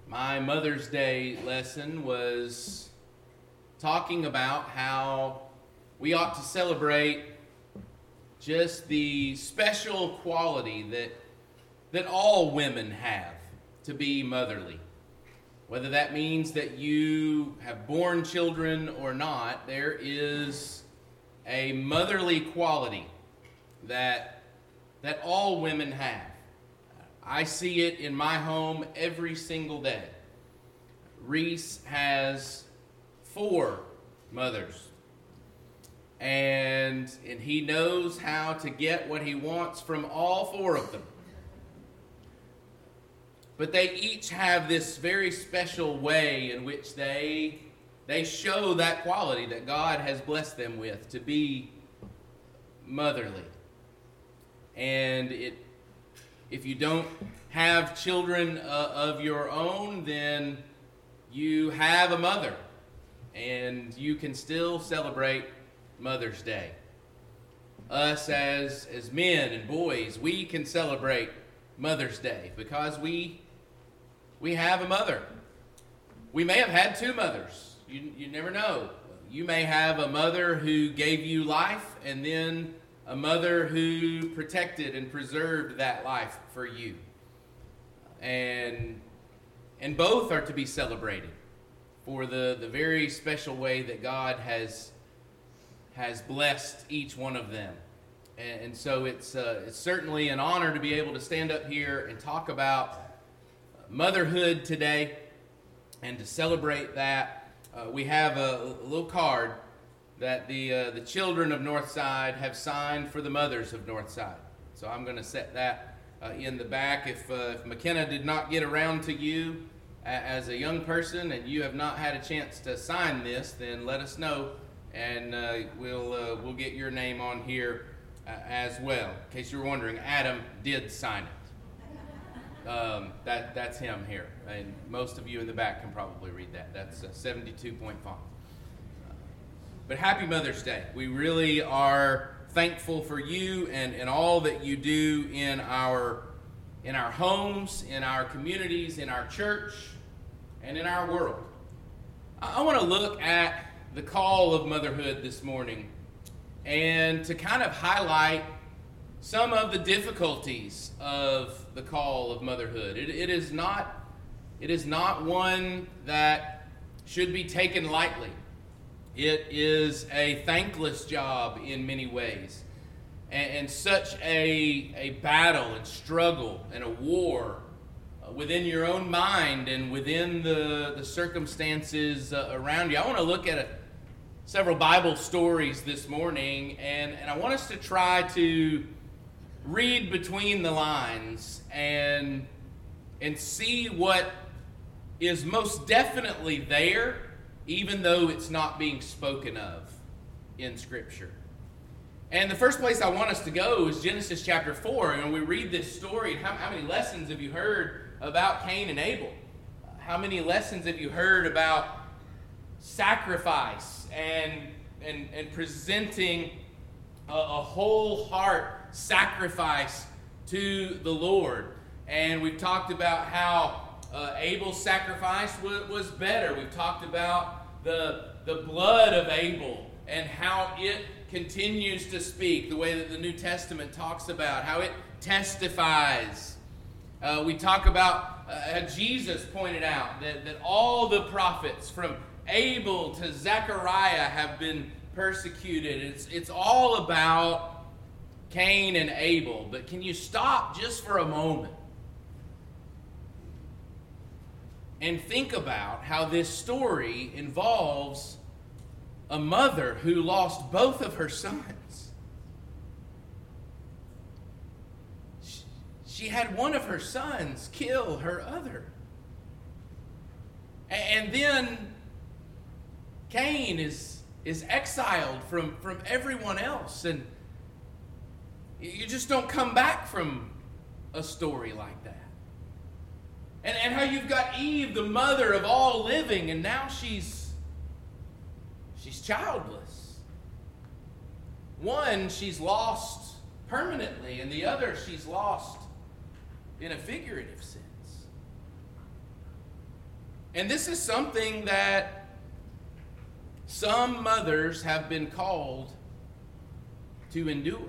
My Mother's Day lesson was talking about how we ought to celebrate just the special quality that all women have to be motherly. Whether that means that you have born children or not, there is a motherly quality that all women have. I see it in my home every single day. Reese has 4 mothers. And he knows how to get what he wants from all 4 of them. But they each have this very special way in which they show that quality that God has blessed them with, to be motherly. And if you don't have children of your own, then you have a mother, and you can still celebrate Mother's Day. Us as men and boys, we can celebrate Mother's Day because we have a mother. We may have had 2 mothers. You never know. You may have a mother who gave you life, and then a mother who protected and preserved that life for you. And both are to be celebrated for the very special way that God has blessed each one of them. And so it's certainly an honor to be able to stand up here and talk about motherhood today and to celebrate that. We have a little card that the children of Northside have signed for the mothers of Northside. So I'm going to set that in the back. If McKenna did not get around to you as a young person and you have not had a chance to sign this, then let us know, and we'll get your name on here as well. In case you were wondering, Adam did sign it. That's him here, and most of you in the back can probably read that. That's a 72-point font. But happy Mother's Day. We really are thankful for you and all that you do in our homes, in our communities, in our church, and in our world. I want to look at the call of motherhood this morning and to kind of highlight some of the difficulties of the call of motherhood. It is not one that should be taken lightly. It is a thankless job in many ways, and such a battle and struggle and a war within your own mind and within the circumstances around you. I want to look at several Bible stories this morning, and I want us to try to read between the lines and see what is most definitely there, even though it's not being spoken of in Scripture. And the first place I want us to go is Genesis chapter 4. And when we read this story, how many lessons have you heard about Cain and Abel? How many lessons have you heard about sacrifice and presenting a whole heart sacrifice to the Lord? And we've talked about how Abel's sacrifice was better. We've talked about the blood of Abel and how it continues to speak, the way that the New Testament talks about, how it testifies. We talk about how Jesus pointed out that all the prophets from Abel to Zechariah have been persecuted. It's all about Cain and Abel. But can you stop just for a moment and think about how this story involves a mother who lost both of her sons? She had one of her sons kill her other. And then Cain is exiled from everyone else. And you just don't come back from a story like that. And how you've got Eve, the mother of all living, and now she's childless. One she's lost permanently, and the other she's lost in a figurative sense. And this is something that some mothers have been called to endure.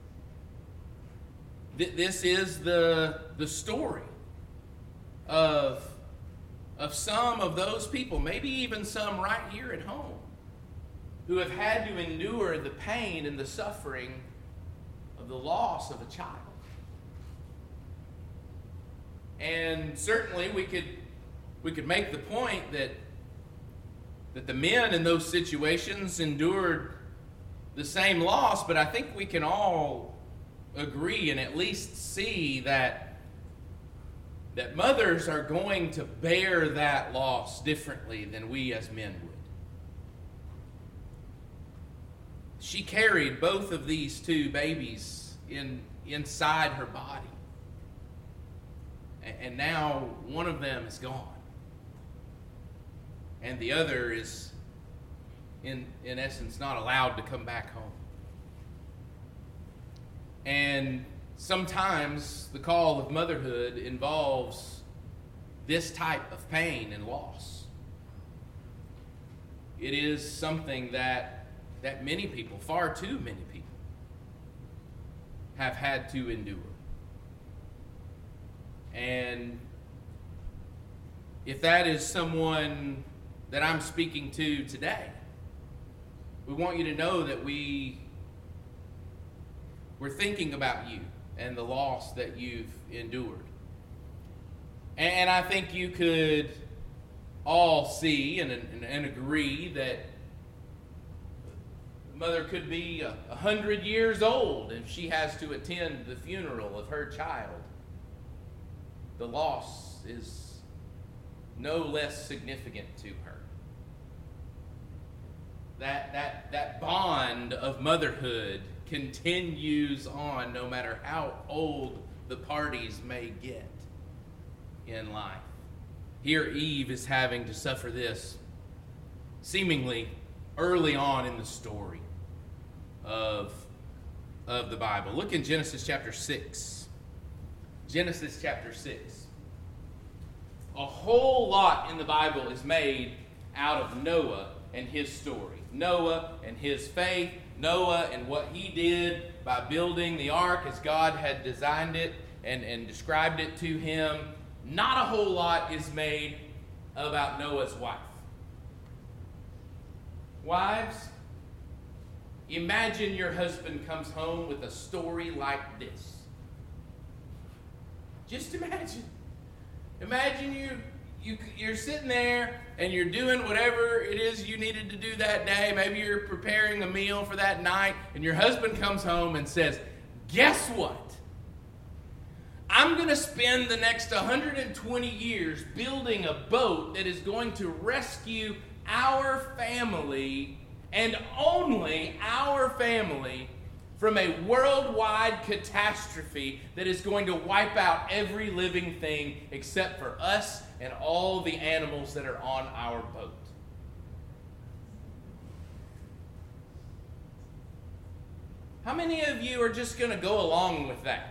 This is the story of some of those people, maybe even some right here at home, who have had to endure the pain and the suffering of the loss of a child. And certainly we could make the point that the men in those situations endured the same loss, but I think we can all agree and at least see that mothers are going to bear that loss differently than we as men would. She carried both of these two babies inside her body. And now one of them is gone. And the other is, in essence, not allowed to come back home. And sometimes the call of motherhood involves this type of pain and loss. It is something that many people, far too many people, have had to endure. And if that is someone that I'm speaking to today, we want you to know that we're thinking about you and the loss that you've endured. And I think you could all see and agree that the mother could be 100 years old if she has to attend the funeral of her child. The loss is no less significant to her. That bond of motherhood continues on no matter how old the parties may get in life. Here Eve is having to suffer this seemingly early on in the story of the Bible. Look in Genesis chapter 6. Genesis chapter 6. A whole lot in the Bible is made out of Noah and his story. Noah and his faith. Noah and what he did by building the ark as God had designed it and described it to him. Not a whole lot is made about Noah's wife. Wives, imagine your husband comes home with a story like this. Just imagine. Imagine you're sitting there and you're doing whatever it is you needed to do that day. Maybe you're preparing a meal for that night, and your husband comes home and says, "Guess what? I'm going to spend the next 120 years building a boat that is going to rescue our family, and only our family, from a worldwide catastrophe that is going to wipe out every living thing except for us and all the animals that are on our boat." How many of you are just going to go along with that?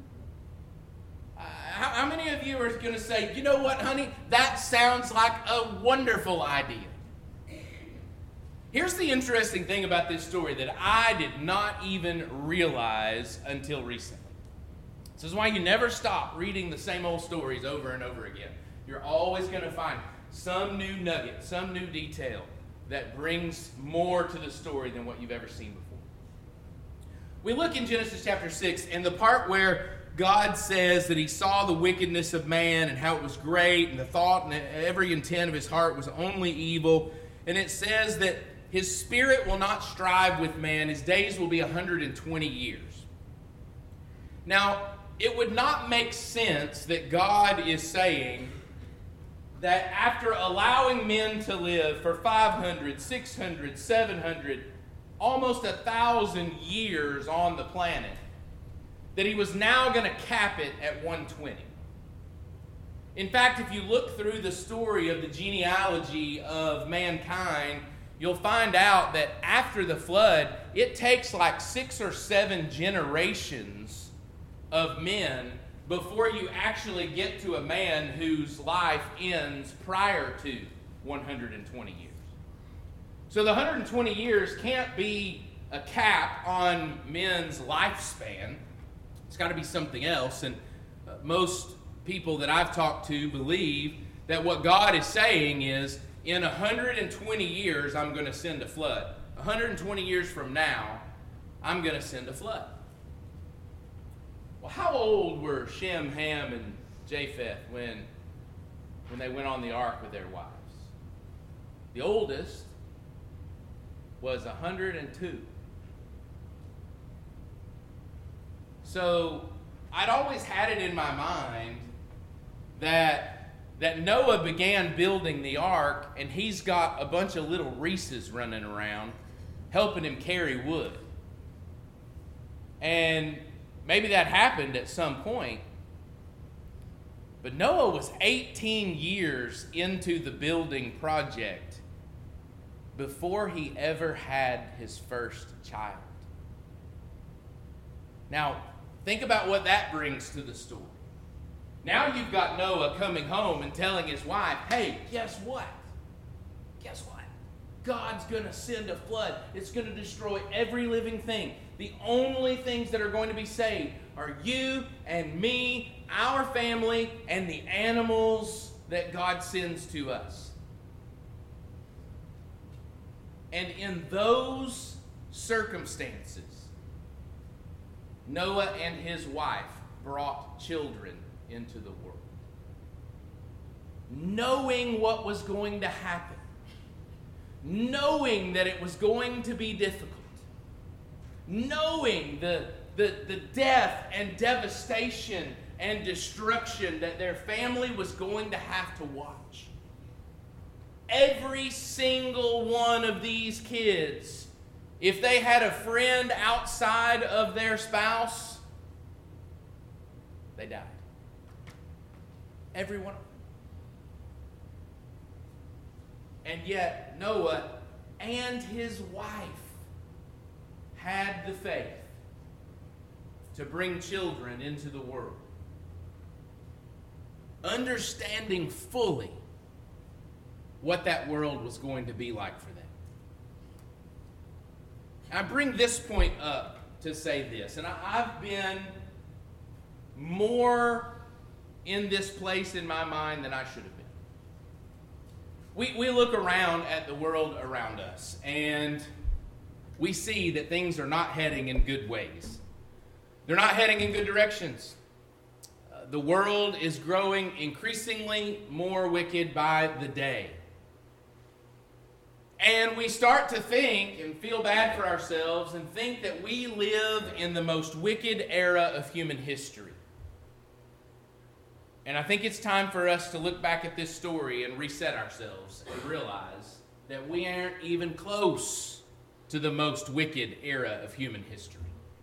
How many of you are going to say, "You know what, honey? That sounds like a wonderful idea"? Here's the interesting thing about this story that I did not even realize until recently. This is why you never stop reading the same old stories over and over again. You're always going to find some new nugget, some new detail that brings more to the story than what you've ever seen before. We look in Genesis chapter 6, and the part where God says that he saw the wickedness of man and how it was great, and the thought and every intent of his heart was only evil. And it says that his spirit will not strive with man. His days will be 120 years. Now, it would not make sense that God is saying that after allowing men to live for 500, 600, 700, almost 1,000 years on the planet, that he was now going to cap it at 120. In fact, if you look through the story of the genealogy of mankind, you'll find out that after the flood, it takes like 6 or 7 generations of men before you actually get to a man whose life ends prior to 120 years. So the 120 years can't be a cap on men's lifespan. It's got to be something else. And most people that I've talked to believe that what God is saying is, in 120 years, I'm going to send a flood. 120 years from now, I'm going to send a flood. Well, how old were Shem, Ham, and Japheth when they went on the ark with their wives? The oldest was 102. So I'd always had it in my mind that Noah began building the ark, and he's got a bunch of little Reeses running around helping him carry wood. And maybe that happened at some point. But Noah was 18 years into the building project before he ever had his first child. Now, think about what that brings to the story. Now you've got Noah coming home and telling his wife, hey, guess what? Guess what? God's going to send a flood. It's going to destroy every living thing. The only things that are going to be saved are you and me, our family, and the animals that God sends to us. And in those circumstances, Noah and his wife brought children into the world, knowing what was going to happen, knowing that it was going to be difficult, knowing the death and devastation and destruction that their family was going to have to watch. Every single one of these kids, if they had a friend outside of their spouse, they died. Every one of them. And yet Noah and his wife had the faith to bring children into the world, understanding fully what that world was going to be like for them. I bring this point up to say this, and I've been more in this place in my mind than I should have been. We look around at the world around us, and we see that things are not heading in good ways. They're not heading in good directions. The world is growing increasingly more wicked by the day. And we start to think and feel bad for ourselves and think that we live in the most wicked era of human history. And I think it's time for us to look back at this story and reset ourselves and realize that we aren't even close to the most wicked era of human history.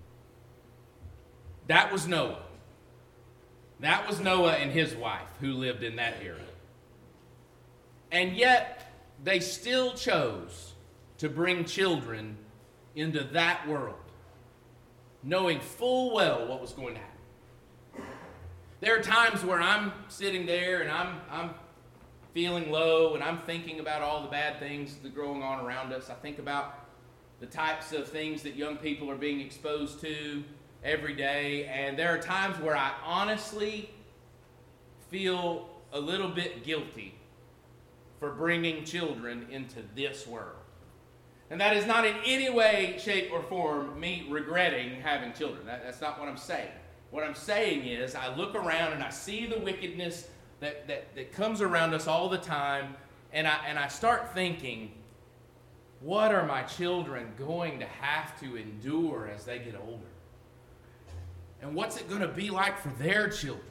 That was Noah. That was Noah and his wife who lived in that era. And yet, they still chose to bring children into that world, knowing full well what was going to happen. There are times where I'm sitting there and I'm feeling low and I'm thinking about all the bad things that are going on around us. I think about the types of things that young people are being exposed to every day. And there are times where I honestly feel a little bit guilty for bringing children into this world. And that is not in any way, shape, or form me regretting having children. That's not what I'm saying. What I'm saying is I look around and I see the wickedness that comes around us all the time, and I start thinking, what are my children going to have to endure as they get older? And what's it going to be like for their children?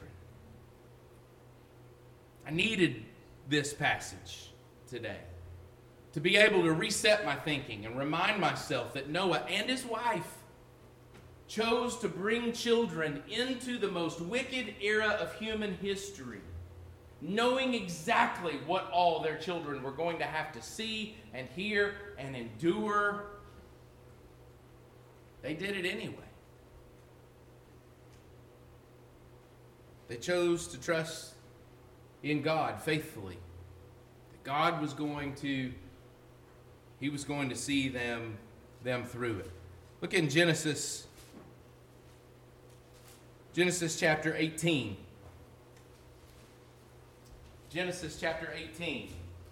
I needed this passage today to be able to reset my thinking and remind myself that Noah and his wife chose to bring children into the most wicked era of human history, knowing exactly what all their children were going to have to see and hear and endure. They did it anyway. They chose to trust in God faithfully. That God was going to see them through it. Look in Genesis chapter 18. Genesis chapter 18.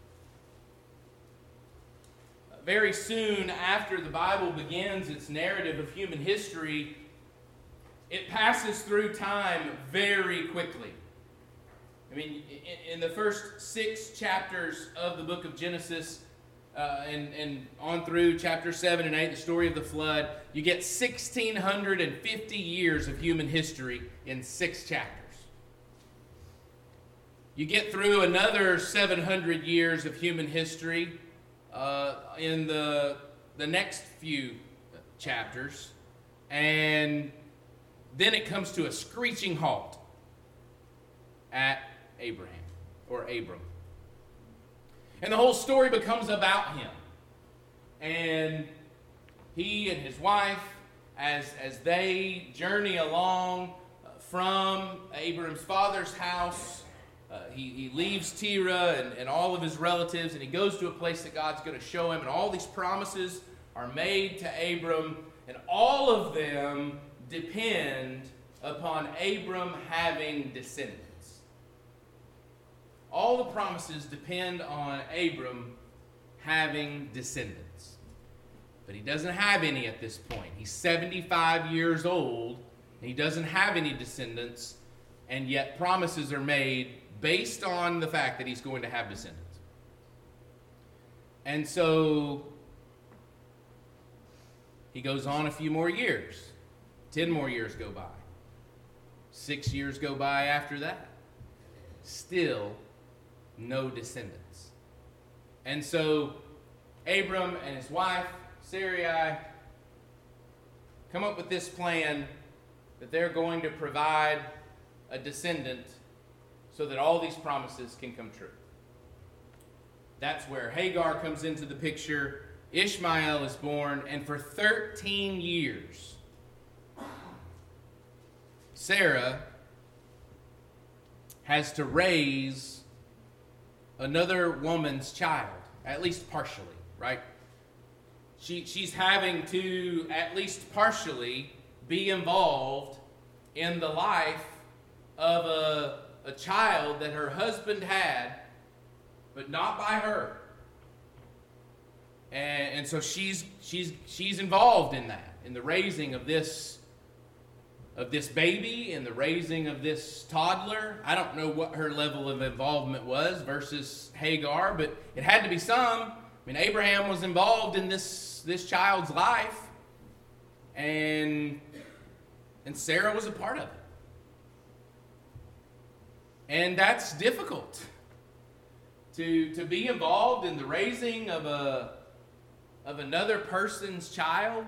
Very soon after the Bible begins its narrative of human history, it passes through time very quickly. I mean, in the first 6 chapters of the book of Genesis, and on through chapter 7 and 8, the story of the flood, you get 1,650 years of human history in 6 chapters. You get through another 700 years of human history in the next few chapters, and then it comes to a screeching halt at Abraham, or Abram. And the whole story becomes about him. And he and his wife, as they journey along from Abram's father's house, he leaves Terah and all of his relatives, and he goes to a place that God's going to show him. And all these promises are made to Abram, and all of them depend upon Abram having descendants. All the promises depend on Abram having descendants. But he doesn't have any at this point. He's 75 years old, and he doesn't have any descendants, and yet promises are made based on the fact that he's going to have descendants. And so he goes on a few more years. 10 more years go by. 6 years go by after that. Still no descendants. And so Abram and his wife, Sarai, come up with this plan that they're going to provide a descendant so that all these promises can come true. That's where Hagar comes into the picture. Ishmael is born, and for 13 years, Sarah has to raise another woman's child, at least partially, right? She's having to, at least partially, be involved in the life of a child that her husband had, but not by her. And so she's involved in that, in the raising of this baby, in the raising of this toddler. I don't know what her level of involvement was versus Hagar, but it had to be some. I mean, Abraham was involved in this child's life, and Sarah was a part of it. And that's difficult, to be involved in the raising of another person's child.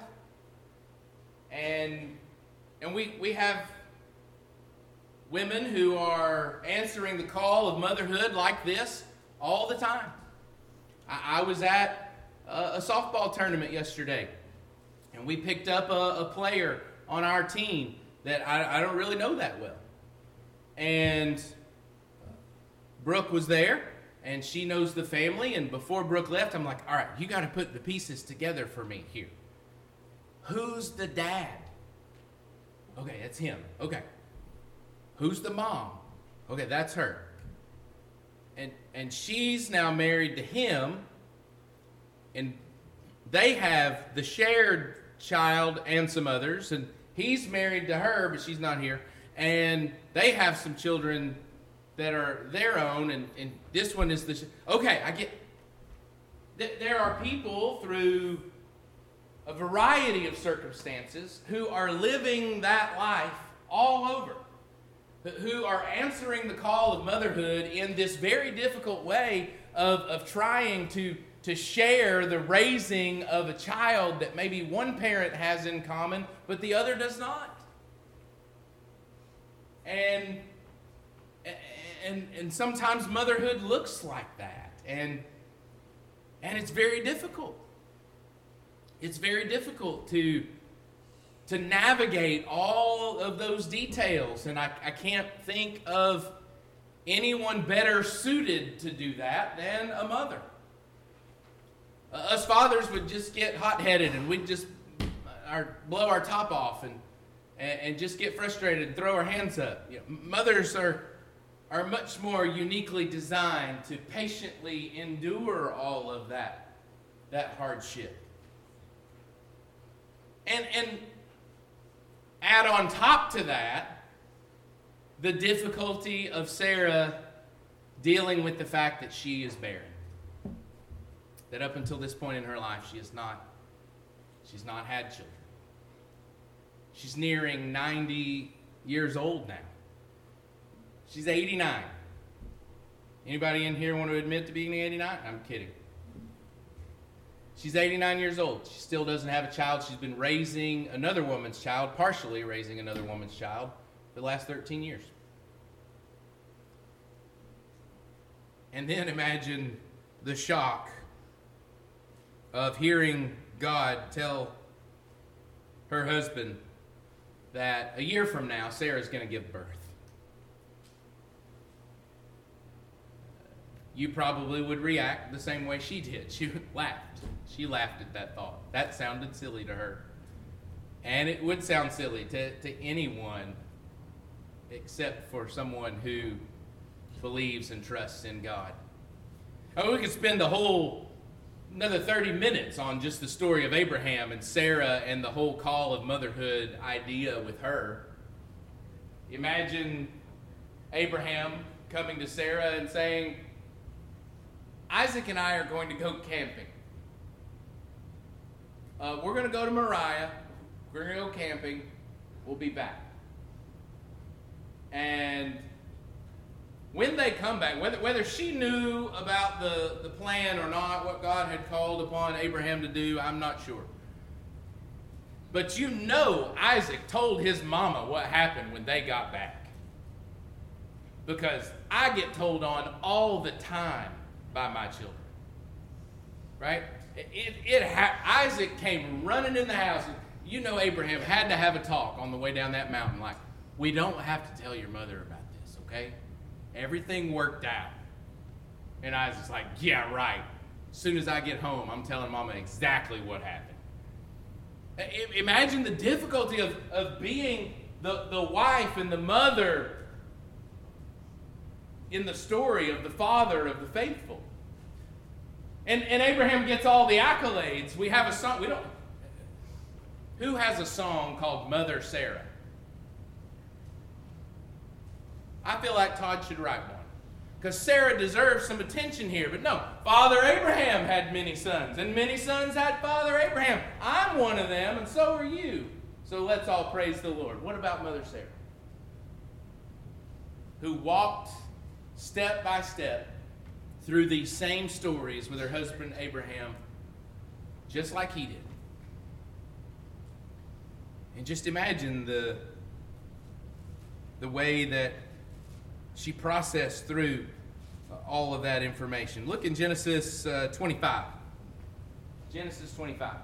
And we have women who are answering the call of motherhood like this all the time. I was at a softball tournament yesterday, and we picked up a player on our team that I don't really know that well. And Brooke was there, and she knows the family. And before Brooke left, I'm like, all right, you got to put the pieces together for me here. Who's the dad? Okay, that's him. Okay. Who's the mom? Okay, that's her. And she's now married to him, and they have the shared child and some others, and he's married to her, but she's not here, and they have some children that are their own, and this one is okay, I get. There are people through a variety of circumstances who are living that life all over, who are answering the call of motherhood in this very difficult way of trying to share the raising of a child that maybe one parent has in common, but the other does not. And sometimes motherhood looks like that. And it's very difficult. It's very difficult to to navigate all of those details. And I can't think of anyone better suited to do that than a mother. Us fathers would just get hot-headed and we'd just blow our top off and just get frustrated and throw our hands up. Mothers are much more uniquely designed to patiently endure all of that hardship. And add on top to that the difficulty of Sarah dealing with the fact that she is barren. That up until this point in her life, she's not had children. She's nearing 90 years old now. She's 89. Anybody in here want to admit to being 89? I'm kidding. She's 89 years old. She still doesn't have a child. She's been raising another woman's child, partially raising another woman's child, for the last 13 years. And then imagine the shock of hearing God tell her husband that a year from now, Sarah's going to give birth. You probably would react the same way she did. She laughed. She laughed at that thought. That sounded silly to her. And it would sound silly to anyone except for someone who believes and trusts in God. We could spend another 30 minutes on just the story of Abraham and Sarah and the whole call of motherhood idea with her. Imagine Abraham coming to Sarah and saying, Isaac and I are going to go camping. We're going to go to Moriah. We're going to go camping. We'll be back. And when they come back, whether she knew about the plan or not, what God had called upon Abraham to do, I'm not sure. But Isaac told his mama what happened when they got back. Because I get told on all the time by my children. Right? Isaac came running in the house. And Abraham had to have a talk on the way down that mountain. Like, we don't have to tell your mother about this, okay? Everything worked out. And Isaac's like, yeah, right. As soon as I get home, I'm telling Mama exactly what happened. Imagine the difficulty of being the wife and the mother in the story of the father of the faithful. And Abraham gets all the accolades. We have a song. Who has a song called Mother Sarah? I feel like Todd should write one. Because Sarah deserves some attention here. But no, Father Abraham had many sons. And many sons had Father Abraham. I'm one of them, and so are you. So let's all praise the Lord. What about Mother Sarah? Who walked step by step through these same stories with her husband Abraham, just like he did. And just imagine the way that she processed through all of that information. Look in Genesis 25. Genesis 25.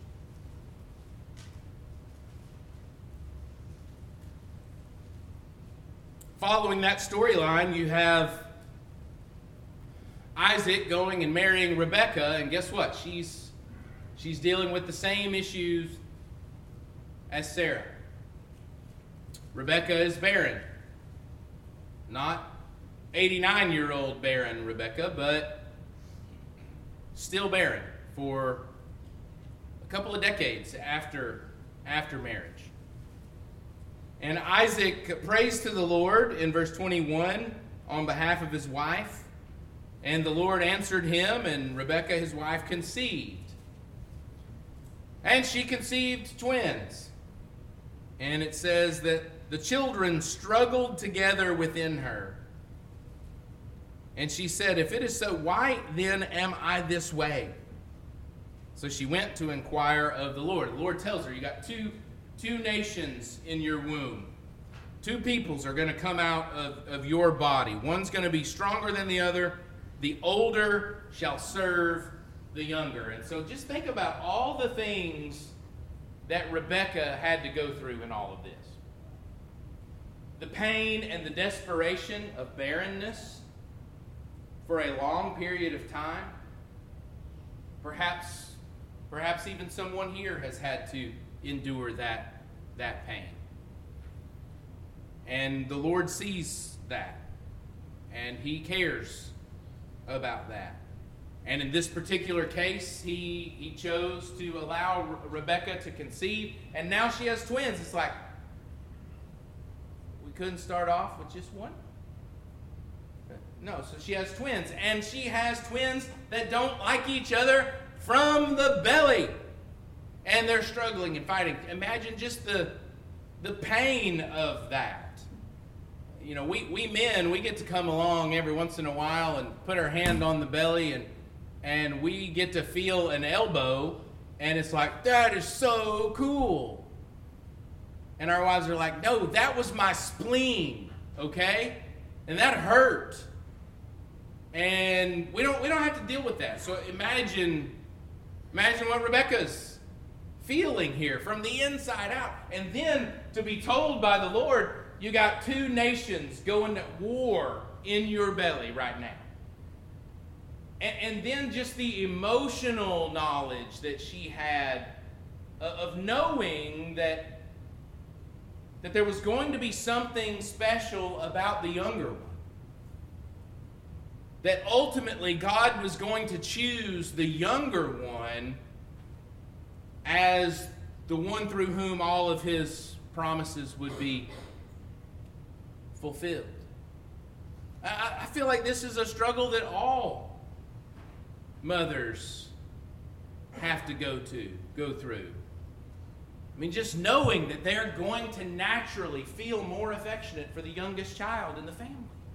Following that storyline, you have Isaac going and marrying Rebekah, and guess what? She's dealing with the same issues as Sarah. Rebekah is barren. Not 89-year-old barren Rebekah, but still barren for a couple of decades after marriage. And Isaac prays to the Lord in verse 21 on behalf of his wife. And the Lord answered him, and Rebekah, his wife, conceived. And she conceived twins. And it says that the children struggled together within her. And she said, if it is so, why then am I this way? So she went to inquire of the Lord. The Lord tells her, you got two nations in your womb. Two peoples are going to come out of your body. One's going to be stronger than the other. The older shall serve the younger. And so just think about all the things that Rebekah had to go through in all of this. The pain and the desperation of barrenness for a long period of time. Perhaps even someone here has had to endure that pain. And the Lord sees that. And He cares about that. And in this particular case, he chose to allow Rebekah to conceive. And now she has twins. It's like, we couldn't start off with just one? No, so she has twins. And she has twins that don't like each other from the belly. And they're struggling and fighting. Imagine just the pain of that. You know, we men, we get to come along every once in a while and put our hand on the belly and we get to feel an elbow, and it's like, that is so cool. And our wives are like, no, that was my spleen, okay? And that hurt. And we don't have to deal with that. So imagine what Rebekah's feeling here from the inside out. And then to be told by the Lord, you got two nations going to war in your belly right now. And then just the emotional knowledge that she had of knowing that there was going to be something special about the younger one. That ultimately God was going to choose the younger one as the one through whom all of His promises would be fulfilled. I feel like this is a struggle that all mothers have to go through. I mean, just knowing that they're going to naturally feel more affectionate for the youngest child in the family.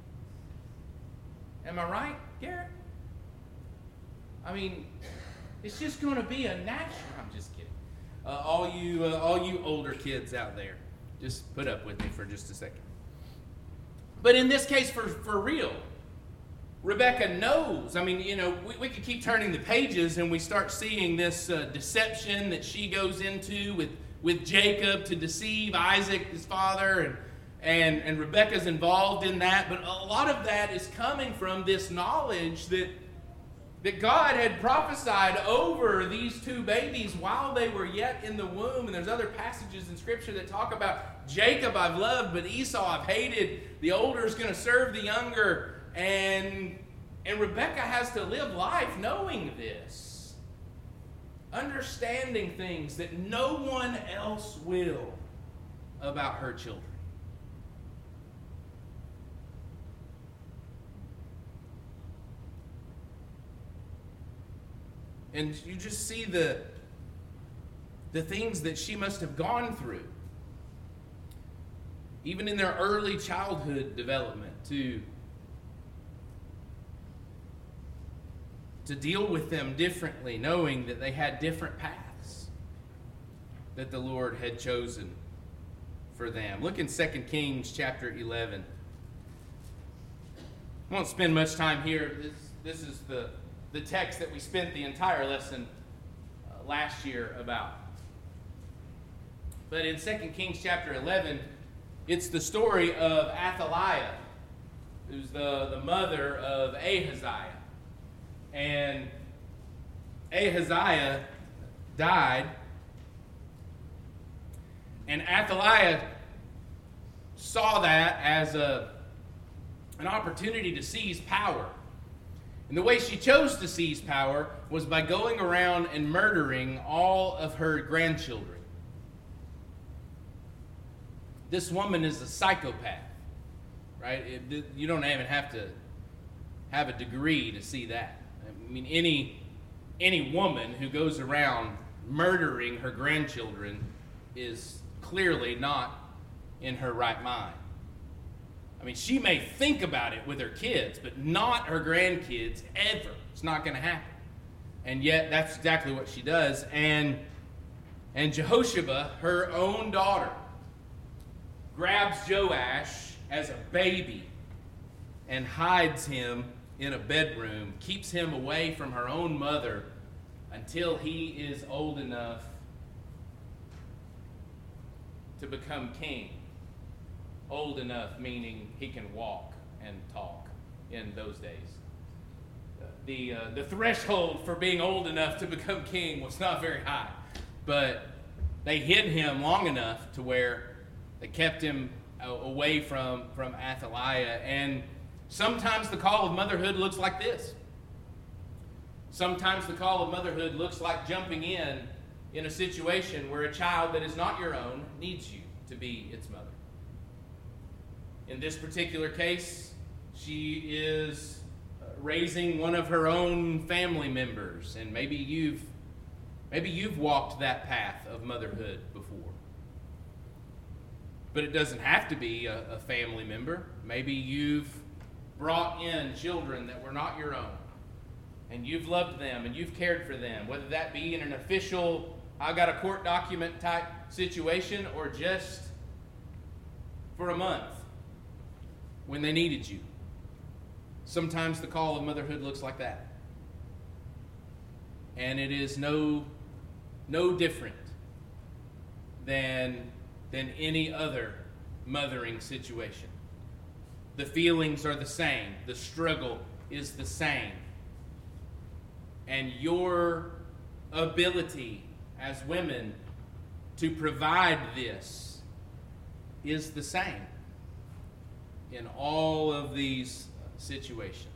Am I right, Garrett? I mean, it's just going to be a natural. I'm just kidding. All you older kids out there, just put up with me for just a second. But in this case, for real, Rebekah knows. I mean, you know, we could keep turning the pages and we start seeing this deception that she goes into with Jacob to deceive Isaac, his father, and Rebekah's involved in that. But a lot of that is coming from this knowledge that God had prophesied over these two babies while they were yet in the womb. And there's other passages in Scripture that talk about Jacob I've loved, but Esau I've hated. The older is going to serve the younger. And Rebekah has to live life knowing this. Understanding things that no one else will about her children. And you just see the things that she must have gone through, even in their early childhood development, to deal with them differently, knowing that they had different paths that the Lord had chosen for them. Look in 2 Kings chapter 11. I won't spend much time here. This is the text that we spent the entire lesson last year about. But in 2 Kings chapter 11, it's the story of Athaliah, who's the mother of Ahaziah. And Ahaziah died, and Athaliah saw that as an opportunity to seize power. And the way she chose to seize power was by going around and murdering all of her grandchildren. This woman is a psychopath, right? You don't even have to have a degree to see that. I mean, any woman who goes around murdering her grandchildren is clearly not in her right mind. I mean, she may think about it with her kids, but not her grandkids ever. It's not going to happen. And yet, that's exactly what she does. And Jehosheba, her own daughter, grabs Joash as a baby and hides him in a bedroom, keeps him away from her own mother until he is old enough to become king. Old enough meaning he can walk and talk in those days. The threshold for being old enough to become king was not very high, but they hid him long enough to where they kept him away from Athaliah. And sometimes the call of motherhood looks like this. Sometimes the call of motherhood looks like jumping in a situation where a child that is not your own needs you to be its mother. In this particular case, she is raising one of her own family members, and maybe you've walked that path of motherhood before. But it doesn't have to be a family member. Maybe you've brought in children that were not your own, and you've loved them and you've cared for them, whether that be in an official, I got a court document type situation, or just for a month when they needed you. Sometimes the call of motherhood looks like that. And it is no different than any other mothering situation. The feelings are the same. The struggle is the same. And your ability as women to provide this is the same in all of these situations.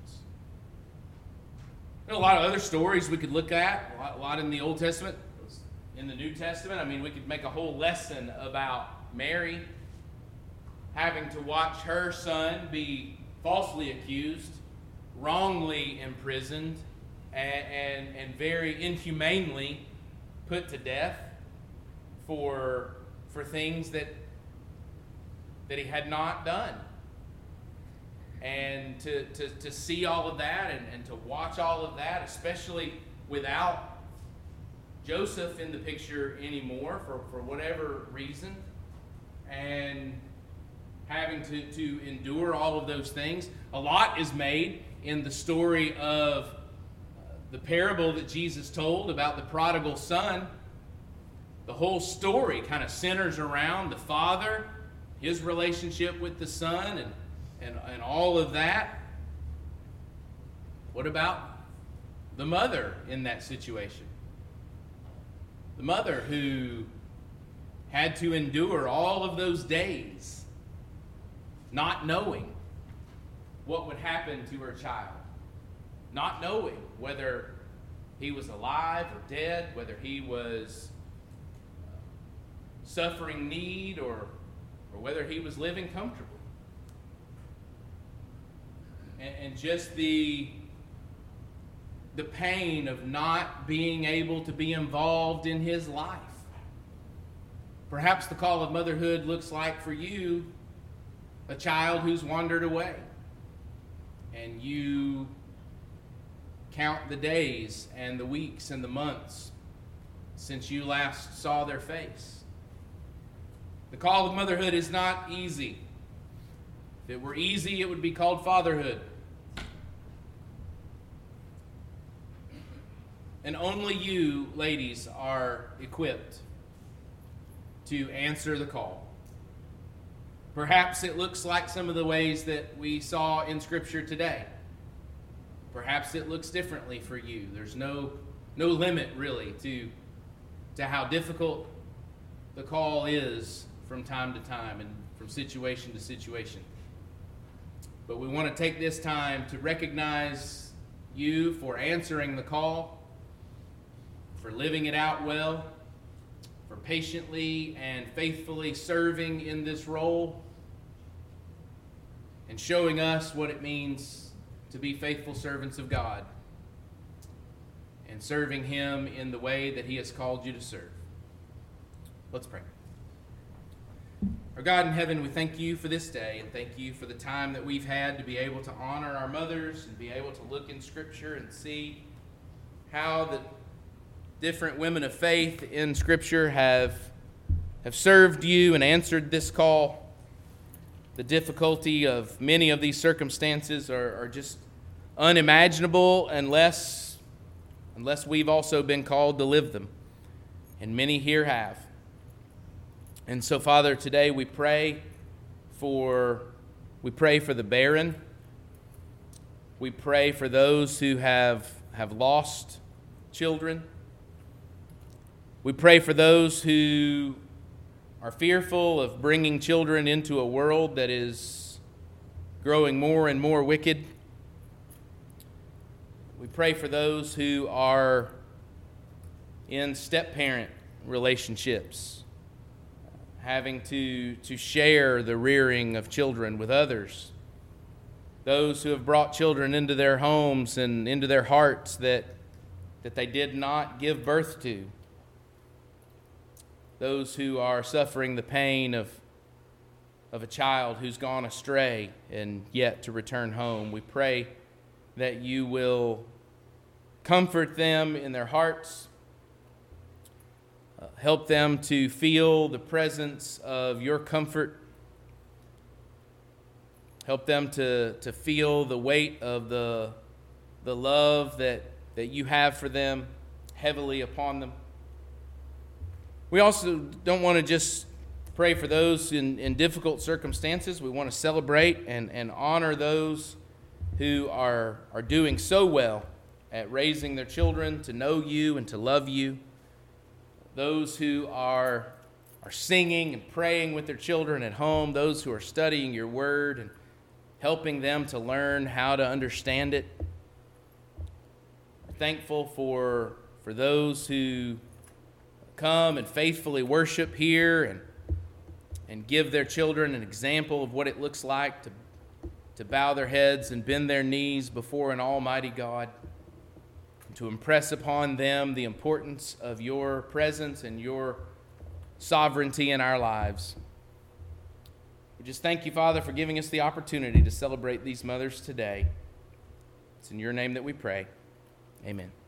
There are a lot of other stories we could look at, a lot in the Old Testament, in the New Testament. I mean, we could make a whole lesson about Mary having to watch her son be falsely accused, wrongly imprisoned, and very inhumanely put to death for things that he had not done. And to see all of that and to watch all of that, especially without Joseph in the picture anymore for whatever reason, and having to endure all of those things. A lot is made in the story of the parable that Jesus told about the prodigal son. The whole story kind of centers around the father, his relationship with the son, and all of that. What about the mother in that situation? The mother who had to endure all of those days not knowing what would happen to her child, not knowing whether he was alive or dead, whether he was suffering need or whether he was living comfortably. And just the pain of not being able to be involved in his life. Perhaps the call of motherhood looks like for you a child who's wandered away, and you count the days and the weeks and the months since you last saw their face. The call of motherhood is not easy. If it were easy, it would be called fatherhood. And only you, ladies, are equipped to answer the call. Perhaps it looks like some of the ways that we saw in Scripture today. Perhaps it looks differently for you. There's no limit, really, to how difficult the call is from time to time and from situation to situation. But we want to take this time to recognize you for answering the call, for living it out well, for patiently and faithfully serving in this role, and showing us what it means to be faithful servants of God and serving Him in the way that He has called you to serve. Let's pray. Our God in heaven, we thank you for this day, and thank you for the time that we've had to be able to honor our mothers and be able to look in Scripture and see how the different women of faith in Scripture have served you and answered this call. The difficulty of many of these circumstances are just unimaginable unless we've also been called to live them. And many here have. And so, Father, today we pray for the barren. We pray for those who have lost children. We pray for those who are fearful of bringing children into a world that is growing more and more wicked. We pray for those who are in step-parent relationships, having to share the rearing of children with others. Those who have brought children into their homes and into their hearts that they did not give birth to. Those who are suffering the pain of a child who's gone astray and yet to return home. We pray that you will comfort them in their hearts, help them to feel the presence of your comfort, help them to feel the weight of the love that you have for them heavily upon them. We also don't want to just pray for those in difficult circumstances. We want to celebrate and honor those who are doing so well at raising their children to know you and to love you. Those who are singing and praying with their children at home. Those who are studying your word and helping them to learn how to understand it. We're thankful for those who come and faithfully worship here and give their children an example of what it looks like to bow their heads and bend their knees before an almighty God, and to impress upon them the importance of your presence and your sovereignty in our lives. We just thank you, Father, for giving us the opportunity to celebrate these mothers today. It's in your name that we pray. Amen.